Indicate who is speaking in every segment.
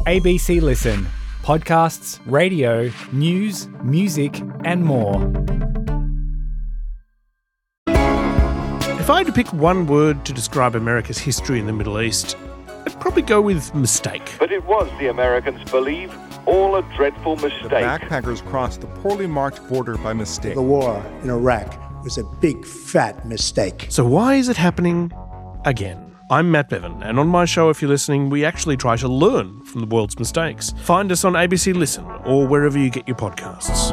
Speaker 1: ABC Listen. Podcasts, radio, news, music and more.
Speaker 2: If I had to pick one word to describe America's history in the Middle East, I'd probably go with mistake.
Speaker 3: But it was, the Americans believe, all a dreadful mistake.
Speaker 4: The backpackers crossed the poorly marked border by mistake.
Speaker 5: The war in Iraq was a big, fat mistake.
Speaker 2: So why is it happening again? I'm Matt Bevan, and on my show, if you're listening, we actually try to learn from the world's mistakes. Find us on ABC Listen or wherever you get your podcasts.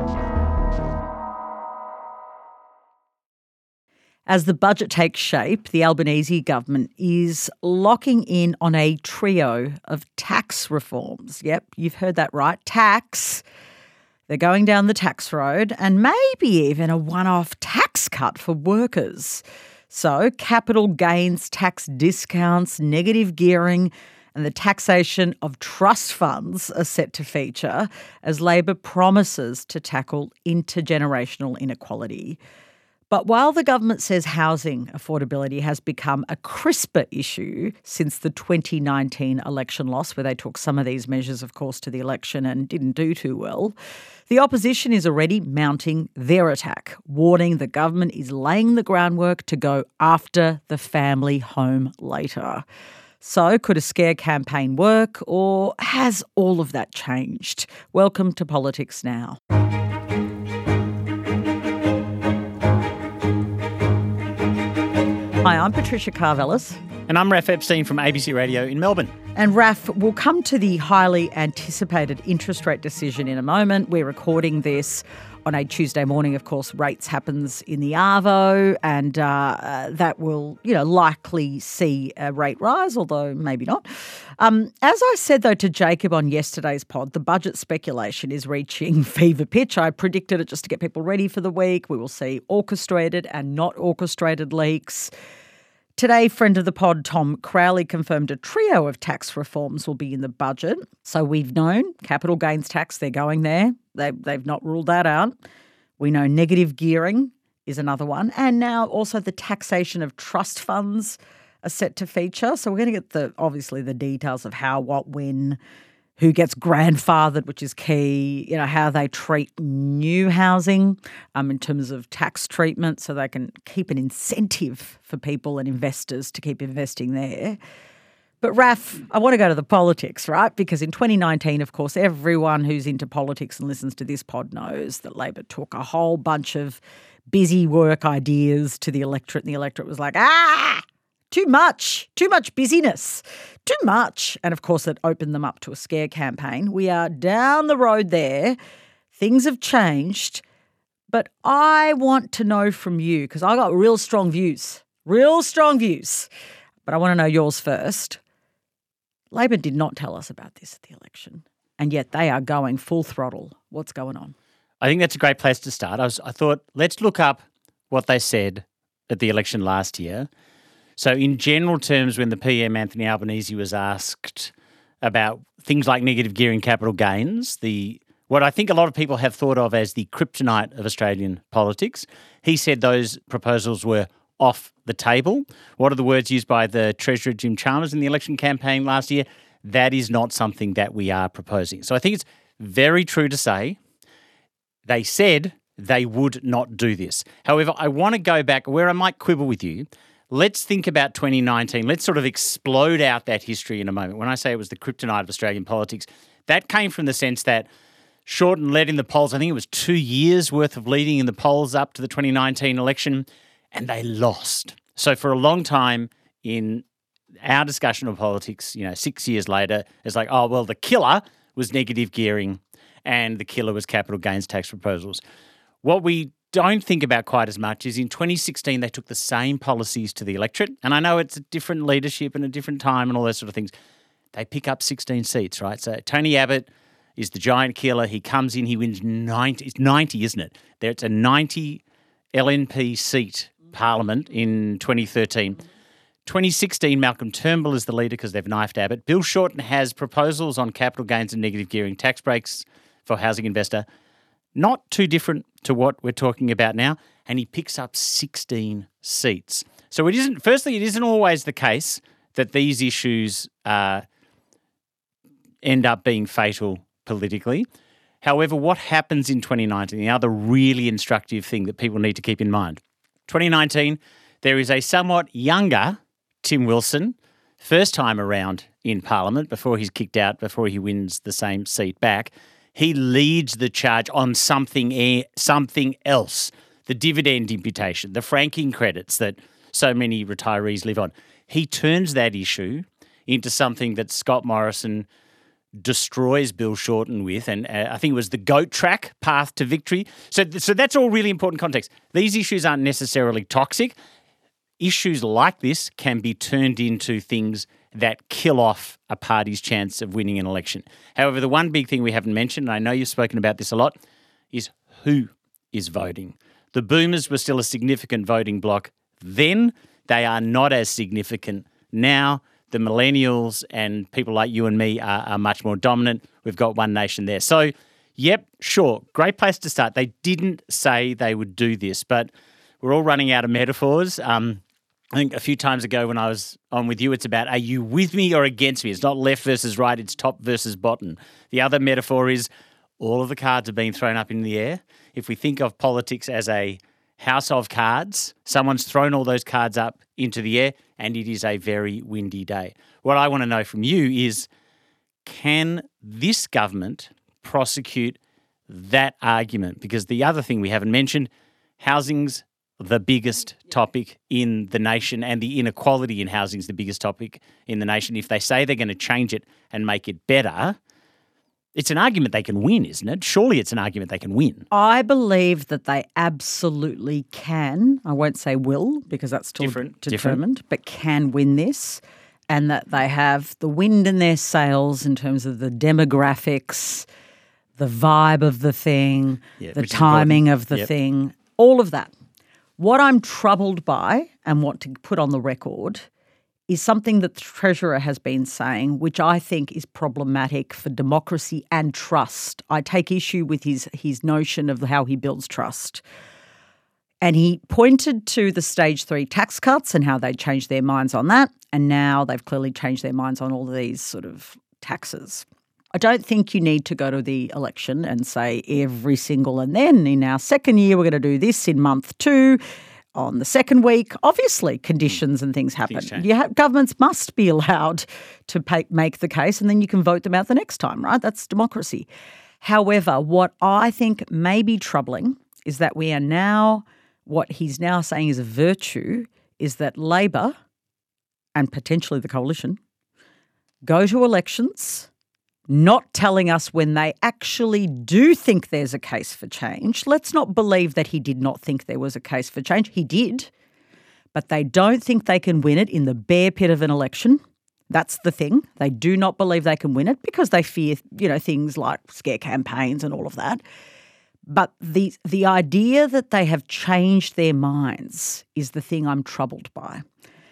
Speaker 6: As the budget takes shape, the Albanese government is locking in on a trio of tax reforms. Yep, you've heard that right. Tax. They're going down the tax road, and maybe even a one-off tax cut for workers. So capital gains tax discounts, negative gearing and the taxation of trust funds are set to feature as Labor promises to tackle intergenerational inequality. But while the government says housing affordability has become a crisper issue since the 2019 election loss, where they took some of these measures, of course, to the election and didn't do too well, the opposition is already mounting their attack, warning the government is laying the groundwork to go after the family home later. So could a scare campaign work, or has all of that changed? Welcome to Politics Now. Hi, I'm Patricia Karvelis.
Speaker 7: And I'm Raf Epstein from ABC Radio in Melbourne.
Speaker 6: And Raf, we'll come to the highly anticipated interest rate decision in a moment. We're recording this on a Tuesday morning. Of course, rates happens in the Arvo, and that will, likely see a rate rise, although maybe not. As I said, though, to Jacob on yesterday's pod, the budget speculation is reaching fever pitch. I predicted it just to get people ready for the week. We will see orchestrated and not orchestrated leaks. Today, friend of the pod, Tom Crowley, confirmed a trio of tax reforms will be in the budget. So we've known capital gains tax, they're going there. They've not ruled that out. We know negative gearing is another one. And now also the taxation of trust funds are set to feature. So we're going to get obviously the details of how, what, when, who gets grandfathered, which is key, how they treat new housing in terms of tax treatment so they can keep an incentive for people and investors to keep investing there. But Raf, I want to go to the politics, right? Because in 2019, of course, everyone who's into politics and listens to this pod knows that Labor took a whole bunch of busy work ideas to the electorate, and the electorate was like, too much busyness, too much. And of course, it opened them up to a scare campaign. We are down the road there. Things have changed. But I want to know from you, because I got real strong views. But I want to know yours first. Labor did not tell us about this at the election, and yet they are going full throttle. What's going on?
Speaker 7: I think that's a great place to start. I thought, let's look up what they said at the election last year. So in general terms, when the PM, Anthony Albanese, was asked about things like negative gearing capital gains, what I think a lot of people have thought of as the kryptonite of Australian politics, he said those proposals were off the table. What are the words used by the Treasurer, Jim Chalmers, in the election campaign last year? That is not something that we are proposing. So I think it's very true to say they said they would not do this. However, I want to go back where I might quibble with you. Let's think about 2019. Let's sort of explode out that history in a moment. When I say it was the kryptonite of Australian politics, that came from the sense that Shorten led in the polls. I think it was 2 years worth of leading in the polls up to the 2019 election, and they lost. So for a long time in our discussion of politics, 6 years later, it's like, oh, well, the killer was negative gearing and the killer was capital gains tax proposals. What we don't think about quite as much is in 2016 they took the same policies to the electorate, and I know it's a different leadership and a different time and all those sort of things. They pick up 16 seats, right? So Tony Abbott is the giant killer. He comes in, he wins 90. It's 90, isn't it? It's a 90 LNP seat parliament in 2013. 2016, Malcolm Turnbull is the leader because they've knifed Abbott. Bill Shorten has proposals on capital gains and negative gearing tax breaks for housing investor. Not too different to what we're talking about now, and he picks up 16 seats. So it isn't always the case that these issues end up being fatal politically. However, what happens in 2019, the other really instructive thing that people need to keep in mind, 2019, there is a somewhat younger Tim Wilson, first time around in Parliament before he's kicked out, before he wins the same seat back. He leads the charge on something else, the dividend imputation, the franking credits that so many retirees live on. He turns that issue into something that Scott Morrison destroys Bill Shorten with, and I think it was the GOAT track, Path to Victory. So that's all really important context. These issues aren't necessarily toxic. Issues like this can be turned into things that kill off a party's chance of winning an election. However, the one big thing we haven't mentioned, and I know you've spoken about this a lot, is who is voting. The Boomers were still a significant voting bloc then. They are not as significant now. The Millennials and people like you and me are much more dominant. We've got One Nation there. So, yep, sure, great place to start. They didn't say they would do this, but we're all running out of metaphors. I think a few times ago when I was on with you, it's about, are you with me or against me? It's not left versus right, it's top versus bottom. The other metaphor is all of the cards are being thrown up in the air. If we think of politics as a house of cards, someone's thrown all those cards up into the air and it is a very windy day. What I want to know from you is, can this government prosecute that argument? Because the other thing we haven't mentioned, housing's the biggest topic in the nation, and the inequality in housing is the biggest topic in the nation. If they say they're going to change it and make it better, it's an argument they can win, isn't it? Surely it's an argument they can win.
Speaker 6: I believe that they absolutely can. I won't say will, because that's still determined, but can win this, and that they have the wind in their sails in terms of the demographics, the vibe of the thing, the timing of the thing, all of that. What I'm troubled by, and want to put on the record, is something that the Treasurer has been saying, which I think is problematic for democracy and trust. I take issue with his notion of how he builds trust. And he pointed to the stage 3 tax cuts and how they changed their minds on that, and now they've clearly changed their minds on all of these sort of taxes. I don't think you need to go to the election and say every single, and then in our second year we're going to do this in month 2, on the second week. Obviously, conditions and things happen. Governments must be allowed to make the case, and then you can vote them out the next time, right? That's democracy. However, what I think may be troubling is that we are now, what he's now saying is a virtue, is that Labor and potentially the coalition go to elections not telling us when they actually do think there's a case for change. Let's not believe that he did not think there was a case for change. He did. But they don't think they can win it in the bear pit of an election. That's the thing. They do not believe they can win it because they fear, things like scare campaigns and all of that. But the idea that they have changed their minds is the thing I'm troubled by.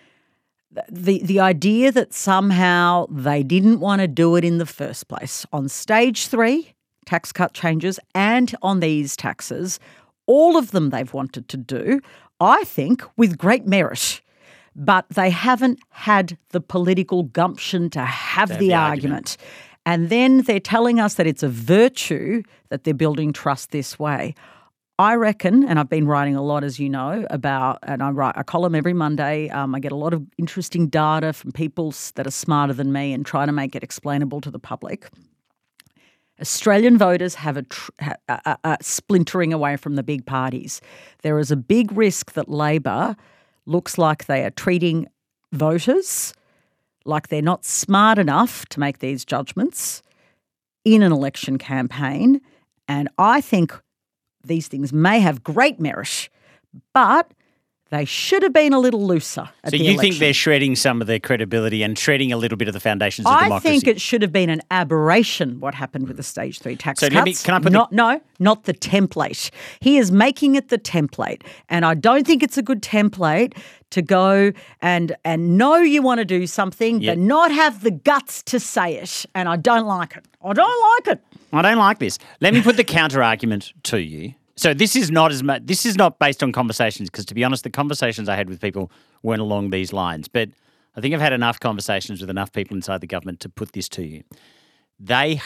Speaker 6: The idea that somehow they didn't want to do it in the first place. On stage 3, tax cut changes, and on these taxes, all of them they've wanted to do, I think, with great merit. But they haven't had the political gumption to have the argument. And then they're telling us that it's a virtue that they're building trust this way. I reckon, and I've been writing a lot, as you know, and I write a column every Monday. I get a lot of interesting data from people that are smarter than me and try to make it explainable to the public. Australian voters have a splintering away from the big parties. There is a big risk that Labor looks like they are treating voters like they're not smart enough to make these judgments in an election campaign. And I think these things may have great merit, but they should have been a little looser at the election. So
Speaker 7: you think they're shredding some of their credibility and shredding a little bit of the foundations of democracy?
Speaker 6: I think it should have been an aberration what happened with the stage 3 tax cuts.
Speaker 7: Can I put
Speaker 6: not the template. He is making it the template, and I don't think it's a good template to go and know you want to do something but not have the guts to say it, and I don't like it. I don't like this. Let me put the counter argument to you.
Speaker 7: So this is not based on conversations, because to be honest, the conversations I had with people weren't along these lines. But I think I've had enough conversations with enough people inside the government to put this to you. the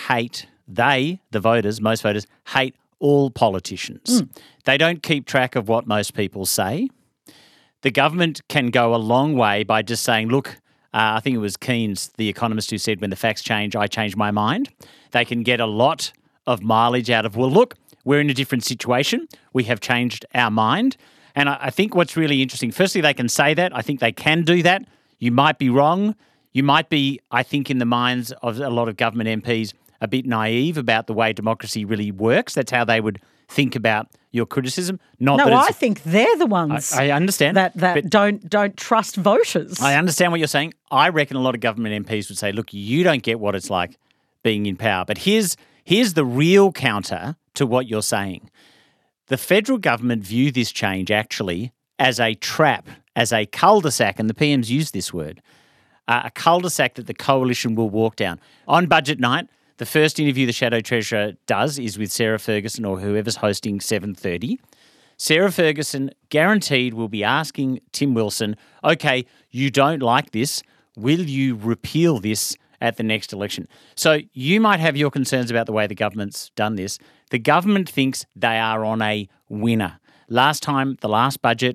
Speaker 7: voters, most voters, hate all politicians. They don't keep track of what most people say. The government can go a long way by just saying, look, I think it was Keynes, the economist, who said, when the facts change, I change my mind. They can get a lot of mileage out of, well, look, we're in a different situation. We have changed our mind. And I think what's really interesting, firstly, they can say that. I think they can do that. You might be wrong. You might be, I think, in the minds of a lot of government MPs, a bit naive about the way democracy really works. That's how they would think about your criticism.
Speaker 6: I think they're the ones.
Speaker 7: I understand
Speaker 6: that don't trust voters.
Speaker 7: I understand what you're saying. I reckon a lot of government MPs would say, look, you don't get what it's like being in power. But here's the real counter to what you're saying. The federal government view this change actually as a trap, as a cul-de-sac, and the PM's used this word, a cul-de-sac that the coalition will walk down. On budget night, the first interview the Shadow Treasurer does is with Sarah Ferguson or whoever's hosting 7:30. Sarah Ferguson guaranteed will be asking Tim Wilson, okay, you don't like this, will you repeal this at the next election? So you might have your concerns about the way the government's done this. The government thinks they are on a winner. Last time, the last budget,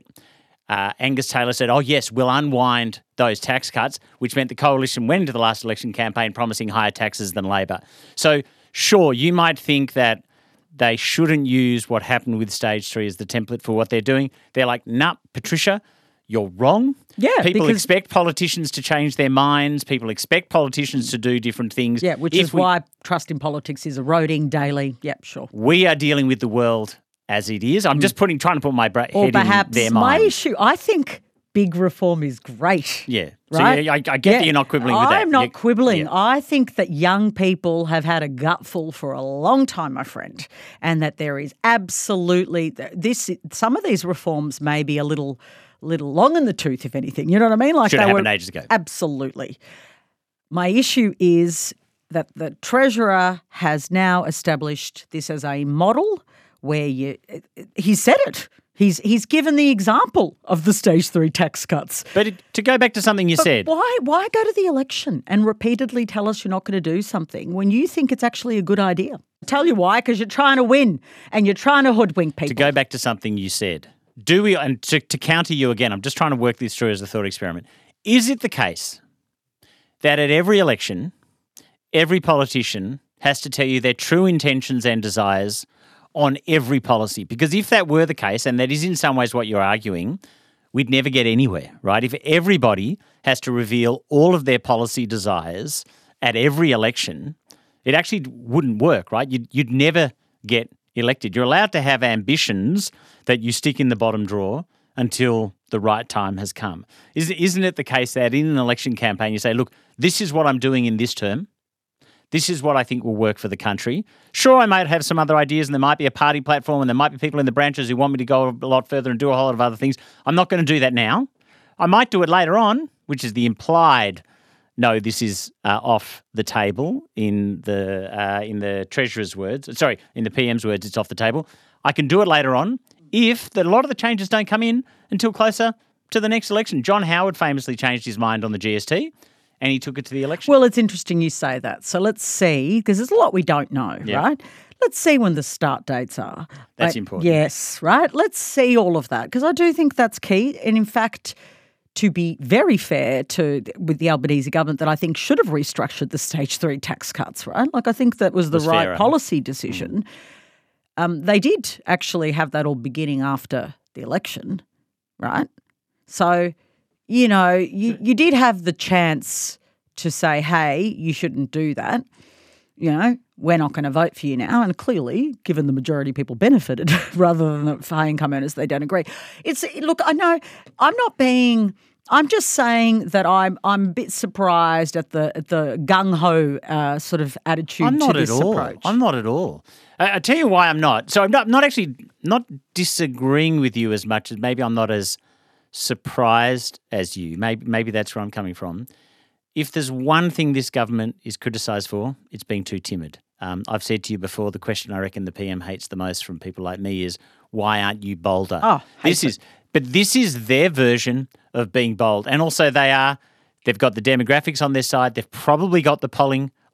Speaker 7: Angus Taylor said, oh, yes, we'll unwind those tax cuts, which meant the coalition went into the last election campaign promising higher taxes than Labor. So, sure, you might think that they shouldn't use what happened with Stage 3 as the template for what they're doing. They're like, nah, Patricia, you're wrong.
Speaker 6: Yeah,
Speaker 7: people expect politicians to change their minds. People expect politicians to do different things.
Speaker 6: Yeah, which is why trust in politics is eroding daily. Yep, sure.
Speaker 7: We are dealing with the world as it is. I'm just trying to put my head in their mind.
Speaker 6: My issue, I think big reform is great.
Speaker 7: Yeah.
Speaker 6: Right?
Speaker 7: So I get that you're not quibbling with that.
Speaker 6: I'm not quibbling. Yeah. I think that young people have had a gutful for a long time, my friend, and that there is absolutely some of these reforms may be a little long in the tooth, if anything. You know what I mean? Like
Speaker 7: should have happened ages ago.
Speaker 6: Absolutely. My issue is that the Treasurer has now established this as a model where he said it. He's given the example of the Stage 3 tax cuts.
Speaker 7: But to go back to something you said.
Speaker 6: Why go to the election and repeatedly tell us you're not going to do something when you think it's actually a good idea? I'll tell you why, because you're trying to win and you're trying to hoodwink people.
Speaker 7: To go back to something you said, and to counter you again, I'm just trying to work this through as a thought experiment. Is it the case that at every election, every politician has to tell you their true intentions and desires on every policy? Because if that were the case, and that is in some ways what you're arguing, we'd never get anywhere, right? If everybody has to reveal all of their policy desires at every election, it actually wouldn't work, right? You'd never get elected. You're allowed to have ambitions that you stick in the bottom drawer until the right time has come. Isn't it the case that in an election campaign you say, look, this is what I'm doing in this term. This is what I think will work for the country. Sure, I might have some other ideas and there might be a party platform and there might be people in the branches who want me to go a lot further and do a whole lot of other things. I'm not going to do that now. I might do it later on, which is the implied, no, this is off the table in the Treasurer's words. Sorry, in the PM's words, it's off the table. I can do it later on if a lot of the changes don't come in until closer to the next election. John Howard famously changed his mind on the GST. And he took it to the election.
Speaker 6: Well, it's interesting you say that. So let's see, because there's a lot we don't know, right? Let's see when the start dates are.
Speaker 7: That's important.
Speaker 6: Yes, right? Let's see all of that, because I do think that's key. And in fact, to be very fair with the Albanese government, that I think should have restructured the Stage 3 tax cuts, right? Like I think that was the right policy decision. They did actually have that all beginning after the election, right? So, you know, you did have the chance to say, hey, you shouldn't do that. You know, we're not going to vote for you now. And clearly, given the majority of people benefited rather than the high-income earners, they don't agree. Look, I know I'm just saying that I'm a bit surprised at the gung-ho sort of attitude to this approach.
Speaker 7: I'm not at all. I'll tell you why I'm not. So I'm not actually disagreeing with you as much as maybe I'm not as surprised as you. Maybe that's where I'm coming from. If there's one thing this government is criticised for, it's being too timid. I've said to you before, the question I reckon the PM hates the most from people like me is, why aren't you bolder? But this is their version of being bold. And also they've got the demographics on their side. They've probably got the polling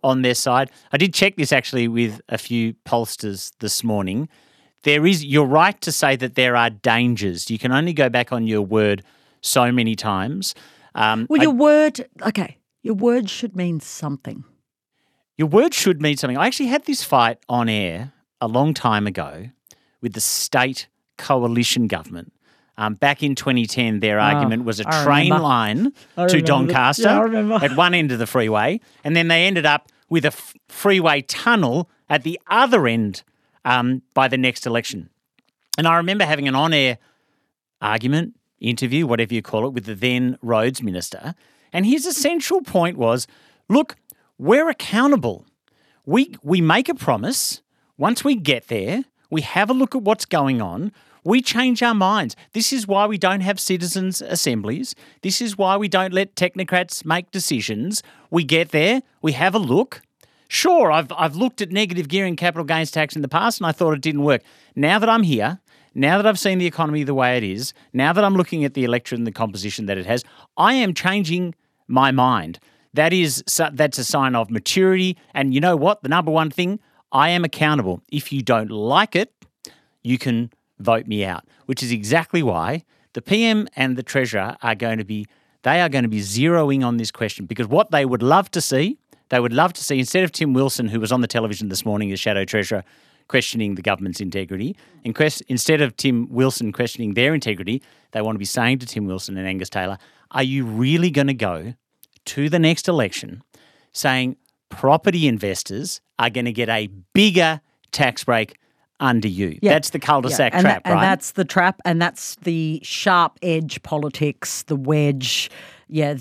Speaker 7: on their side. I did check this actually with a few pollsters this morning. You're right to say that there are dangers. You can only go back on your word so many times.
Speaker 6: Your word should mean something.
Speaker 7: Your word should mean something. I actually had this fight on air a long time ago with the state coalition government. Back in 2010, their argument was a train line to Doncaster at one end of the freeway, and then they ended up with a freeway tunnel at the other end by the next election. And I remember having an on-air argument, interview, whatever you call it, with the then roads minister, and his essential point was, look, we're accountable. We make a promise. Once we get there, we have a look at what's going on. We change our minds. This is why we don't have citizens' assemblies. This is why we don't let technocrats make decisions. We get there, we have a look. Sure, I've looked at negative gearing capital gains tax in the past and I thought it didn't work. Now that I'm here, now that I've seen the economy the way it is, now that I'm looking at the electorate and the composition that it has, I am changing my mind. That's a sign of maturity. And you know what? The number one thing, I am accountable. If you don't like it, you can vote me out, which is exactly why the PM and the Treasurer are going to be zeroing on this question, because what they would love to see, instead of Tim Wilson, who was on the television this morning as Shadow Treasurer, questioning the government's integrity, instead of Tim Wilson questioning their integrity, they want to be saying to Tim Wilson and Angus Taylor, are you really going to go to the next election saying property investors are going to get a bigger tax break under you?
Speaker 6: Yeah.
Speaker 7: That's the cul-de-sac trap, right?
Speaker 6: And that's the trap, and that's the sharp edge politics, the wedge. Yeah,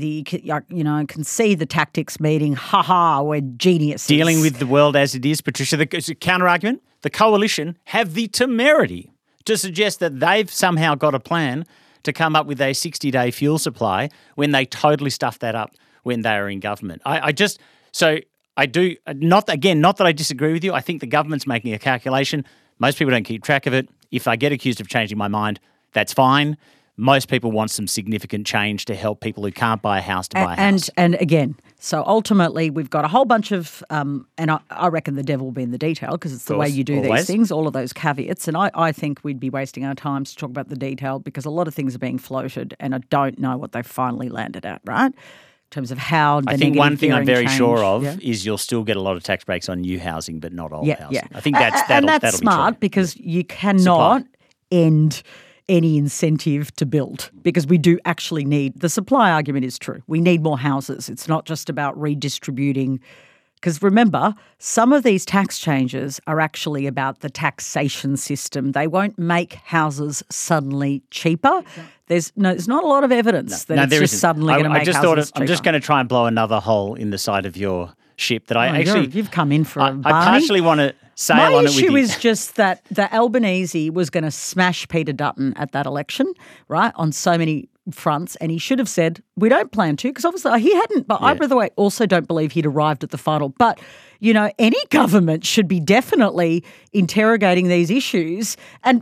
Speaker 6: can see the tactics meeting. We're geniuses.
Speaker 7: Dealing with the world as it is, Patricia. The counter-argument, the coalition have the temerity to suggest that they've somehow got a plan to come up with a 60-day fuel supply when they totally stuffed that up when they were in government. Not that I disagree with you. I think the government's making a calculation. Most people don't keep track of it. If I get accused of changing my mind, that's fine. Most people want some significant change to help people who can't buy a house to buy a house.
Speaker 6: And again, so ultimately we've got a whole bunch of, and I reckon the devil will be in the detail because it's the way you do these things, all of those caveats. And I think we'd be wasting our time to talk about the detail because a lot of things are being floated and I don't know what they've finally landed at, right? In terms of how the
Speaker 7: I think one thing I'm very sure of
Speaker 6: yeah.
Speaker 7: is you'll still get a lot of tax breaks on new housing, but not old housing.
Speaker 6: Yeah.
Speaker 7: I think that'll
Speaker 6: smart
Speaker 7: be true.
Speaker 6: because you cannot end any incentive to build because we do actually need, the supply argument is true. We need more houses. It's not just about redistributing. Because remember, some of these tax changes are actually about the taxation system. They won't make houses suddenly cheaper. There's not a lot of evidence that it's just suddenly going to make houses cheaper.
Speaker 7: I'm just going to try and blow another hole in the side of your ship that
Speaker 6: you've come in for a Barney.
Speaker 7: I partially want to sail on it with you.
Speaker 6: My issue is just that the Albanese was going to smash Peter Dutton at that election, right, on so many fronts, and he should have said, we don't plan to, because obviously he hadn't, but I, by the way, also don't believe he'd arrived at the final. But, any government should be definitely interrogating these issues and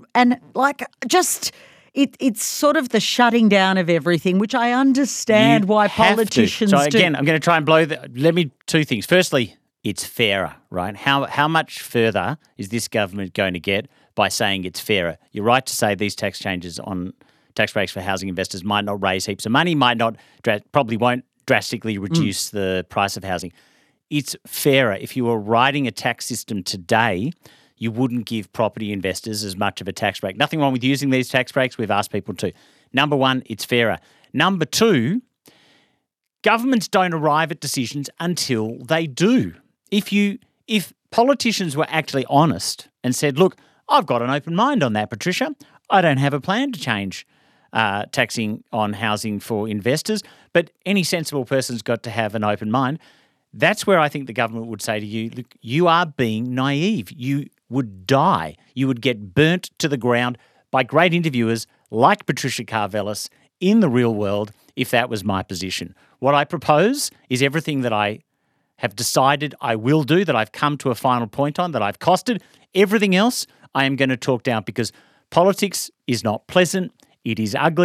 Speaker 6: it's sort of the shutting down of everything, which I understand why politicians do.
Speaker 7: So again, I'm going to try and blow two things. Firstly, it's fairer, right? How much further is this government going to get by saying it's fairer? You're right to say these tax changes on tax breaks for housing investors might not raise heaps of money, probably won't drastically reduce the price of housing. It's fairer. If you were writing a tax system today, you wouldn't give property investors as much of a tax break. Nothing wrong with using these tax breaks. We've asked people to. Number one, it's fairer. Number two, governments don't arrive at decisions until they do. If politicians were actually honest and said, look, I've got an open mind on that, Patricia. I don't have a plan to change taxing on housing for investors, but any sensible person's got to have an open mind. That's where I think the government would say to you, look, you are being naive. You would die. You would get burnt to the ground by great interviewers like Patricia Karvelas in the real world if that was my position. What I propose is everything that I have decided I will do, that I've come to a final point on, that I've costed. Everything else I am going to talk down because politics is not pleasant. It is ugly.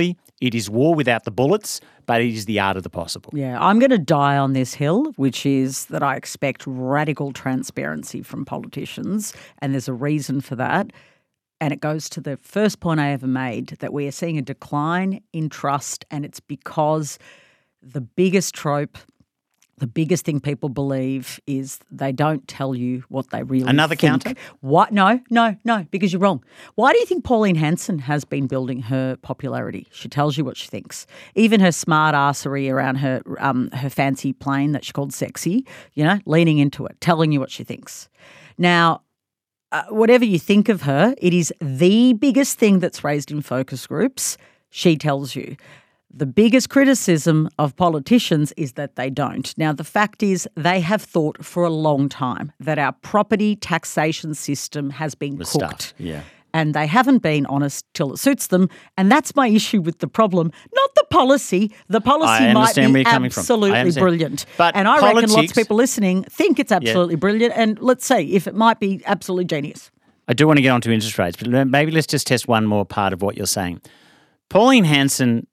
Speaker 7: It is war without the bullets, but it is the art of the possible.
Speaker 6: Yeah, I'm going to die on this hill, which is that I expect radical transparency from politicians, and there's a reason for that. And it goes to the first point I ever made, that we are seeing a decline in trust, and it's because the biggest trope, the biggest thing people believe is they don't tell you what they really
Speaker 7: Another
Speaker 6: think.
Speaker 7: counter?
Speaker 6: What? No, because you're wrong. Why do you think Pauline Hanson has been building her popularity? She tells you what she thinks. Even her smart arsery around her fancy plane that she called sexy, leaning into it, telling you what she thinks. Now, whatever you think of her, it is the biggest thing that's raised in focus groups. She tells you. The biggest criticism of politicians is that they don't. Now, the fact is they have thought for a long time that our property taxation system has been cooked.
Speaker 7: Stuffed, yeah.
Speaker 6: And they haven't been honest till it suits them. And that's my issue with the problem, not the policy. The policy might be absolutely brilliant.
Speaker 7: But
Speaker 6: and I reckon lots of people listening think it's absolutely brilliant. And let's see if it might be absolutely genius.
Speaker 7: I do want to get onto interest rates, but maybe let's just test one more part of what you're saying. Pauline Hanson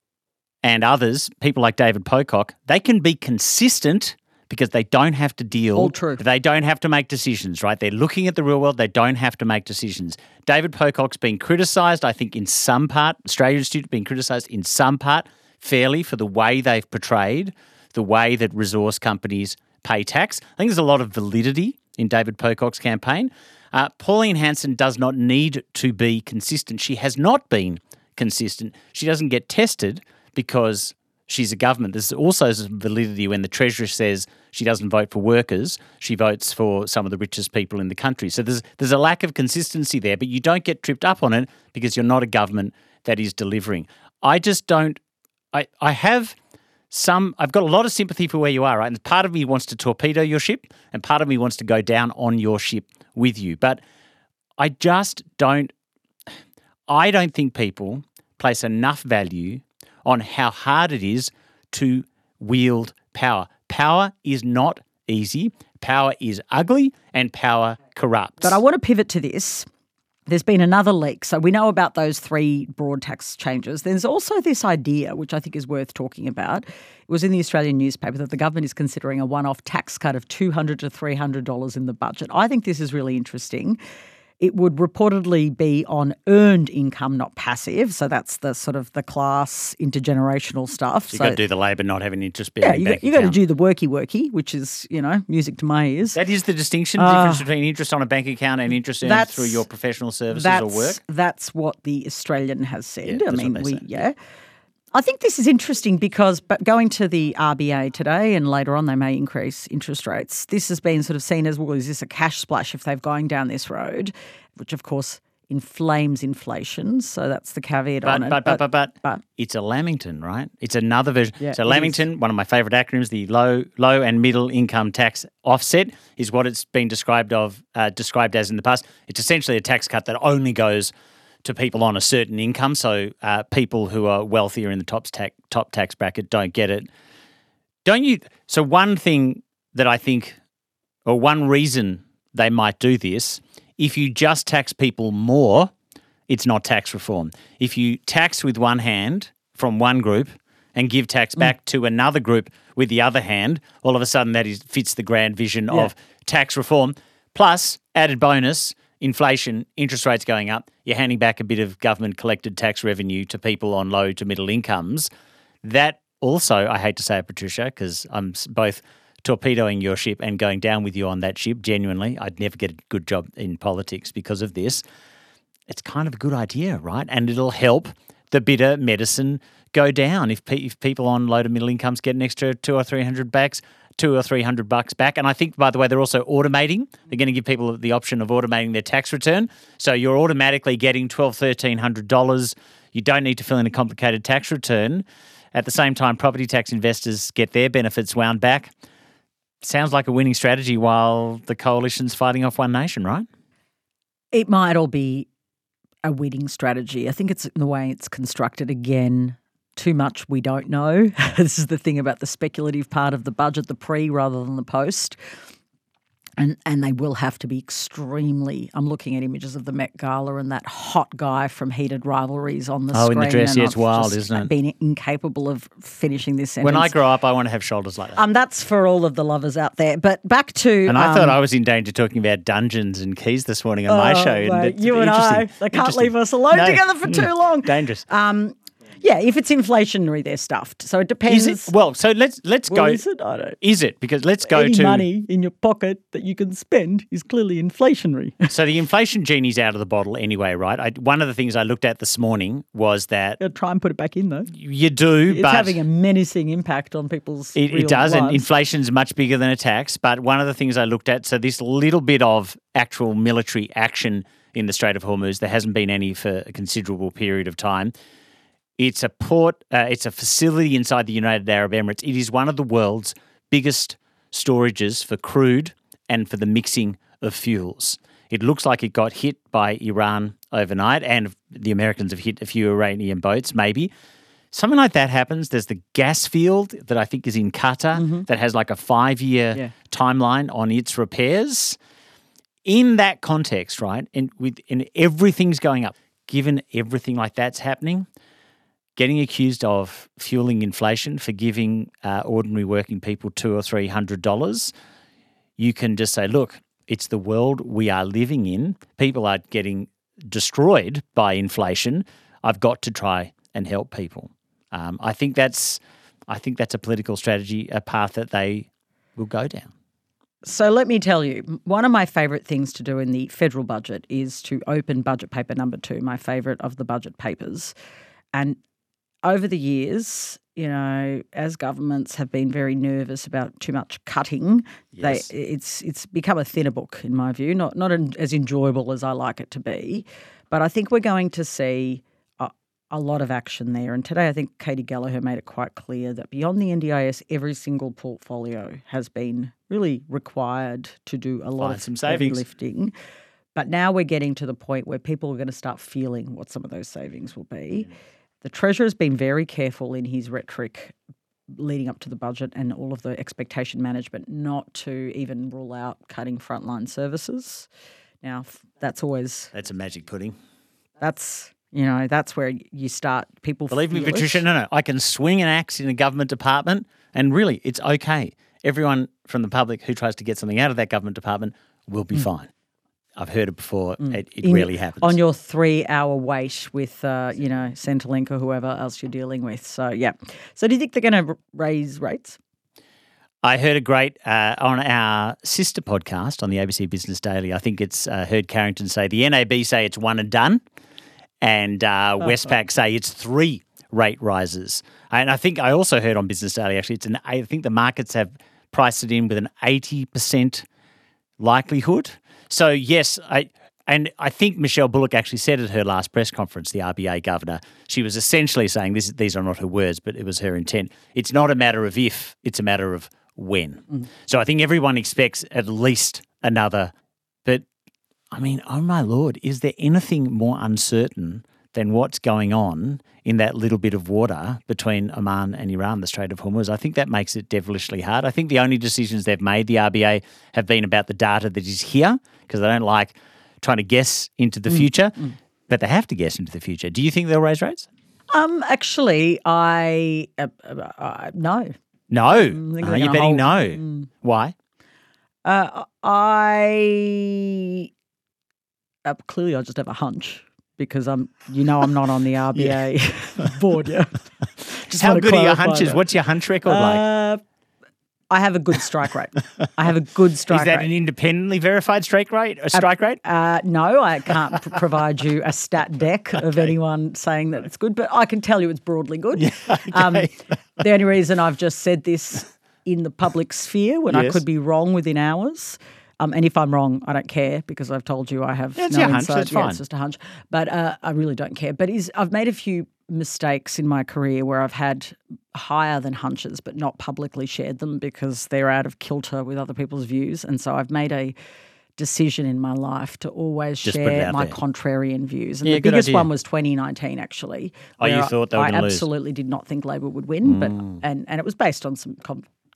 Speaker 7: and others, people like David Pocock, they can be consistent because they don't have to deal.
Speaker 6: All true.
Speaker 7: They don't have to make decisions, right? They're looking at the real world. They don't have to make decisions. David Pocock's been criticised, I think, in some part. Australia Institute been criticised in some part fairly for the way they've portrayed the way that resource companies pay tax. I think there's a lot of validity in David Pocock's campaign. Pauline Hanson does not need to be consistent. She has not been consistent. She doesn't get tested because she's a government. There's also some validity when the Treasurer says she doesn't vote for workers, she votes for some of the richest people in the country. So there's a lack of consistency there, but you don't get tripped up on it because you're not a government that is delivering. I've got a lot of sympathy for where you are, right? And part of me wants to torpedo your ship and part of me wants to go down on your ship with you. But I don't think people place enough value on how hard it is to wield power. Power is not easy. Power is ugly and power corrupts.
Speaker 6: But I want to pivot to this. There's been another leak. So we know about those 3 broad tax changes. There's also this idea, which I think is worth talking about. It was in the Australian newspaper that the government is considering a one-off tax cut of $200 to $300 in the budget. I think this is really interesting. It would reportedly be on earned income, not passive. So that's the sort of the class intergenerational stuff.
Speaker 7: So you've got to do the labour, not have an interest-bearing bank
Speaker 6: you got to do the worky, which is, music to my ears.
Speaker 7: That is the distinction, the difference between interest on a bank account and interest earned through your professional services or work?
Speaker 6: That's what the Australian has said.
Speaker 7: Yeah,
Speaker 6: I think this is interesting because going to the RBA today and later on they may increase interest rates. This has been sort of seen as, well, is this a cash splash if they're going down this road, which of course inflames inflation. So that's the caveat on it.
Speaker 7: But it's a Lamington, right? It's another version.
Speaker 6: Yeah,
Speaker 7: so Lamington, one of my favourite acronyms, the low and middle income tax offset is what it's been described as in the past. It's essentially a tax cut that only goes to people on a certain income, so people who are wealthier in the top tax bracket don't get it. Don't you? So one thing that I think, or one reason they might do this, if you just tax people more, it's not tax reform. If you tax with one hand from one group and give tax back to another group with the other hand, all of a sudden that fits the grand vision of tax reform. Plus, added bonus, inflation, interest rates going up, you're handing back a bit of government-collected tax revenue to people on low to middle incomes. That also, I hate to say it, Patricia, because I'm both torpedoing your ship and going down with you on that ship, genuinely. I'd never get a good job in politics because of this. It's kind of a good idea, right? And it'll help the bitter medicine go down if people on low to middle incomes get an extra $200 or $300 back. And I think, by the way, they're also automating. They're going to give people the option of automating their tax return. So you're automatically getting $1,200, $1,300. You don't need to fill in a complicated tax return. At the same time, property tax investors get their benefits wound back. Sounds like a winning strategy while the coalition's fighting off one nation, right?
Speaker 6: It might all be a winning strategy. I think it's the way it's constructed again. Too much we don't know. This is the thing about the speculative part of the budget, the pre rather than the post. And they will have to be extremely. I'm looking at images of the Met Gala and that hot guy from Heated Rivalries on the screen.
Speaker 7: In the dress,
Speaker 6: and
Speaker 7: it's
Speaker 6: I've
Speaker 7: wild,
Speaker 6: just
Speaker 7: isn't it?
Speaker 6: Been incapable of finishing this sentence.
Speaker 7: When I grow up, I want to have shoulders like that.
Speaker 6: That's for all of the lovers out there. But back to.
Speaker 7: And I thought I was in danger talking about dungeons and keys this morning on my show.
Speaker 6: Mate, you and I, they can't leave us alone together for too long.
Speaker 7: Dangerous.
Speaker 6: Yeah, if it's inflationary, they're stuffed. So it depends.
Speaker 7: Is it? Well, so let's go.
Speaker 6: Is it? I don't.
Speaker 7: Is it? Because let's go
Speaker 6: Any
Speaker 7: to
Speaker 6: money in your pocket that you can spend is clearly inflationary.
Speaker 7: So the inflation genie's out of the bottle anyway, right? One of the things I looked at this morning was that
Speaker 6: I'll try and put it back in though.
Speaker 7: You do,
Speaker 6: It's
Speaker 7: but
Speaker 6: having a menacing impact on people's real
Speaker 7: it does, and
Speaker 6: lives.
Speaker 7: inflation's much bigger than a tax. But one of the things I looked at, so this little bit of actual military action in the Strait of Hormuz, there hasn't been any for a considerable period of time. It's a port, it's a facility inside the United Arab Emirates. It is one of the world's biggest storages for crude and for the mixing of fuels. It looks like it got hit by Iran overnight, and the Americans have hit a few Iranian boats, maybe. Something like that happens. There's the gas field that I think is in Qatar that has like a 5-year timeline on its repairs. In that context, right, and everything's going up, given everything like that's happening, getting accused of fueling inflation for giving ordinary working people $200 or $300, you can just say, look, it's the world we are living in. People are getting destroyed by inflation. I've got to try and help people. I think that's a political strategy, a path that they will go down.
Speaker 6: So let me tell you, one of my favourite things to do in the federal budget is to open budget paper number 2, my favourite of the budget papers. And over the years, you know, as governments have been very nervous about too much cutting, it's become a thinner book in my view, not as enjoyable as I like it to be. But I think we're going to see a lot of action there. And today I think Katie Gallagher made it quite clear that beyond the NDIS, every single portfolio has been really required to do a lot of
Speaker 7: some
Speaker 6: heavy
Speaker 7: savings.
Speaker 6: lifting. But now we're getting to the point where people are going to start feeling what some of those savings will be. The Treasurer has been very careful in his rhetoric leading up to the budget and all of the expectation management not to even rule out cutting frontline services. Now, that's
Speaker 7: a magic pudding.
Speaker 6: That's where you start. People
Speaker 7: Believe me,
Speaker 6: feel it.
Speaker 7: Patricia, no. I can swing an axe in a government department and really, it's okay. Everyone from the public who tries to get something out of that government department will be fine. I've heard it before. It rarely happens.
Speaker 6: On your 3-hour wait with, Centrelink or whoever else you're dealing with. So, yeah. So do you think they're going to raise rates?
Speaker 7: I heard a great, on our sister podcast on the ABC Business Daily, I think it's heard Carrington say, the NAB say it's one and done, and Westpac say it's 3 rate rises. And I think I also heard on Business Daily, actually, I think the markets have priced it in with an 80% likelihood. So, yes, I think Michelle Bullock actually said at her last press conference, the RBA governor, she was essentially saying, these are not her words, but it was her intent. It's not a matter of if, it's a matter of when. So I think everyone expects at least another. But, I mean, oh my Lord, is there anything more uncertain than what's going on in that little bit of water between Oman and Iran, the Strait of Hormuz? I think that makes it devilishly hard. I think the only decisions they've made, the RBA, have been about the data that is here, because they don't like trying to guess into the future, but they have to guess into the future. Do you think they'll raise rates?
Speaker 6: Actually, no.
Speaker 7: No.
Speaker 6: think they're
Speaker 7: You're
Speaker 6: gonna
Speaker 7: betting
Speaker 6: hold-
Speaker 7: no. Why?
Speaker 6: Clearly I just have a hunch because I'm not on the RBA board yet. Just
Speaker 7: How
Speaker 6: wanna
Speaker 7: good are your
Speaker 6: clarify
Speaker 7: hunches?
Speaker 6: that.
Speaker 7: What's your hunch record like?
Speaker 6: I have a good strike rate. I have a good strike
Speaker 7: Is that
Speaker 6: rate.
Speaker 7: an independently verified strike rate?
Speaker 6: No, I can't provide you a stat deck of anyone saying that it's good, but I can tell you it's broadly good. The only reason I've just said this in the public sphere when I could be wrong within hours, and if I'm wrong, I don't care because I've told you I have
Speaker 7: It's
Speaker 6: no
Speaker 7: your hunch,
Speaker 6: insight.
Speaker 7: that's fine.
Speaker 6: It's just a hunch. But I really don't care. But I've made a few mistakes in my career where I've had higher than hunches but not publicly shared them because they're out of kilter with other people's views. And so I've made a decision in my life to always
Speaker 7: Just put it
Speaker 6: share
Speaker 7: out
Speaker 6: my
Speaker 7: there.
Speaker 6: contrarian views. And
Speaker 7: Yeah,
Speaker 6: the
Speaker 7: good
Speaker 6: biggest
Speaker 7: idea.
Speaker 6: one was 2019, actually.
Speaker 7: Oh, you
Speaker 6: where
Speaker 7: thought they were
Speaker 6: I
Speaker 7: gonna lose.
Speaker 6: absolutely did not think Labor would win, but and it was based on some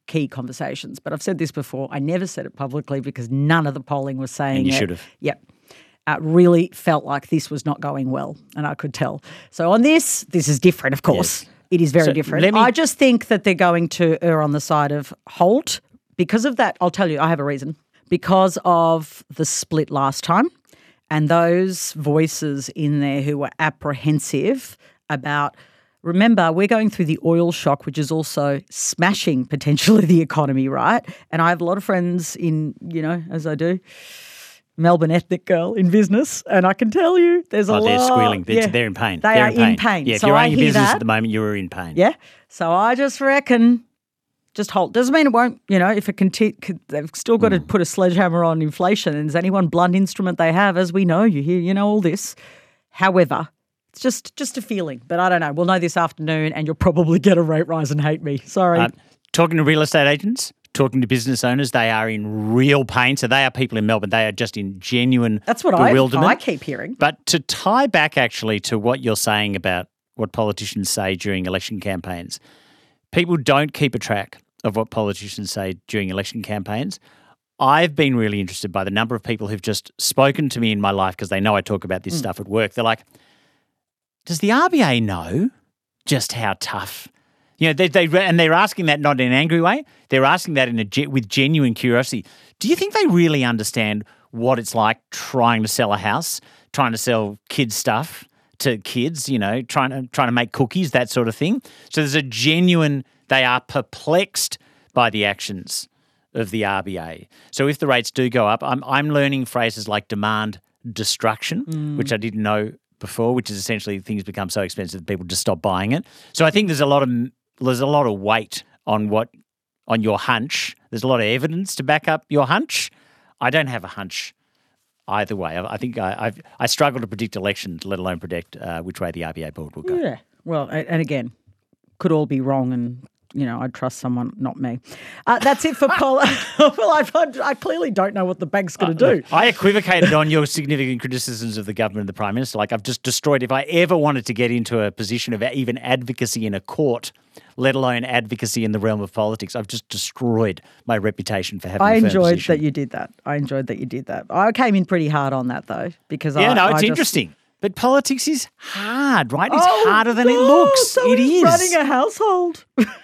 Speaker 6: key conversations. But I've said this before. I never said it publicly because none of the polling was saying
Speaker 7: And you
Speaker 6: it.
Speaker 7: should have.
Speaker 6: Yep. Really felt like this was not going well, and I could tell. So on this is different, of course.
Speaker 7: Yes.
Speaker 6: It is very
Speaker 7: So
Speaker 6: different. I just think that they're going to err on the side of Holt because of that. I'll tell you, I have a reason. Because of the split last time and those voices in there who were apprehensive about, remember, we're going through the oil shock, which is also smashing potentially the economy, right? And I have a lot of friends in, as I do, Melbourne ethnic girl in business, and I can tell you there's a lot.
Speaker 7: They're squealing.
Speaker 6: Yeah.
Speaker 7: They're in pain.
Speaker 6: They're
Speaker 7: They're
Speaker 6: in pain.
Speaker 7: Yeah, if
Speaker 6: So
Speaker 7: you're
Speaker 6: I
Speaker 7: running your
Speaker 6: hear
Speaker 7: business
Speaker 6: that.
Speaker 7: at the moment, you are in pain.
Speaker 6: Yeah. So I just reckon just Holt. Doesn't mean it won't, if it they've still got to put a sledgehammer on inflation, and is any one blunt instrument they have, as we know, you hear, all this. However, it's just a feeling, but I don't know. We'll know this afternoon, and you'll probably get a rate rise and hate me. Sorry.
Speaker 7: Talking to real estate agents, talking to business owners, they are in real pain. So they are people in Melbourne. They are just in genuine
Speaker 6: That's what
Speaker 7: bewilderment.
Speaker 6: I keep hearing.
Speaker 7: But to tie back actually to what you're saying about what politicians say during election campaigns, people don't keep a track of what politicians say during election campaigns. I've been really interested by the number of people who've just spoken to me in my life because they know I talk about this stuff at work. They're like, does the RBA know just how tough? They're asking that not in an angry way. They're asking that with genuine curiosity. Do you think they really understand what it's like trying to sell a house, trying to sell kids stuff to kids, trying to make cookies, that sort of thing? So there's a genuine, they are perplexed by the actions of the RBA. So if the rates do go up, I'm learning phrases like demand destruction, which I didn't know before, which is essentially things become so expensive that people just stop buying it. So I think there's a lot of weight on your hunch. There's a lot of evidence to back up your hunch. I don't have a hunch either way. I think I struggle to predict elections, let alone predict which way the RBA board will go.
Speaker 6: Yeah. Well, and again, could all be wrong, and I'd trust someone, not me. That's it for Well, I clearly don't know what the bank's going to do.
Speaker 7: I equivocated on your significant criticisms of the government and the Prime Minister. Like, I've just destroyed, if I ever wanted to get into a position of even advocacy in a court, let alone advocacy in the realm of politics, I've just destroyed my reputation for having a firm
Speaker 6: enjoyed
Speaker 7: position.
Speaker 6: that you did that. I came in pretty hard on that, though, because
Speaker 7: it's interesting. But politics is hard, right? It's harder than it
Speaker 6: no,
Speaker 7: looks.
Speaker 6: So
Speaker 7: it is
Speaker 6: running a household.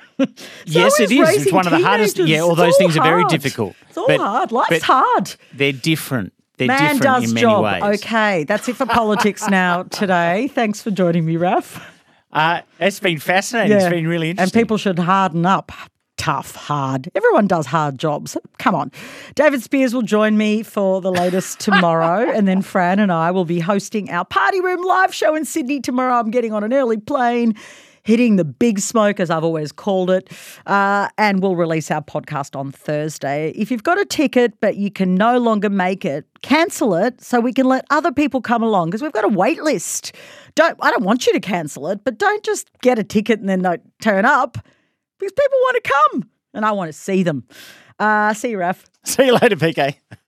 Speaker 7: Yes, it is. It's one of the hardest. Yeah, all those things are very difficult.
Speaker 6: It's all hard. Life's hard.
Speaker 7: They're different. They're
Speaker 6: Man
Speaker 7: different
Speaker 6: does
Speaker 7: in many
Speaker 6: job.
Speaker 7: ways.
Speaker 6: Okay, that's it for politics now today. Thanks for joining me, Raph.
Speaker 7: It's been fascinating. It's been really interesting.
Speaker 6: And people should harden up. Tough, hard. Everyone does hard jobs. Come on. David Spears will join me for the latest tomorrow, and then Fran and I will be hosting our Party Room live show in Sydney tomorrow. I'm getting on an early plane, hitting the big smoke, as I've always called it, and we'll release our podcast on Thursday. If you've got a ticket but you can no longer make it, cancel it so we can let other people come along, because we've got a wait list. I don't want you to cancel it, but don't just get a ticket and then not turn up, because people want to come and I want to see them. See you, Raph.
Speaker 7: See you later, PK.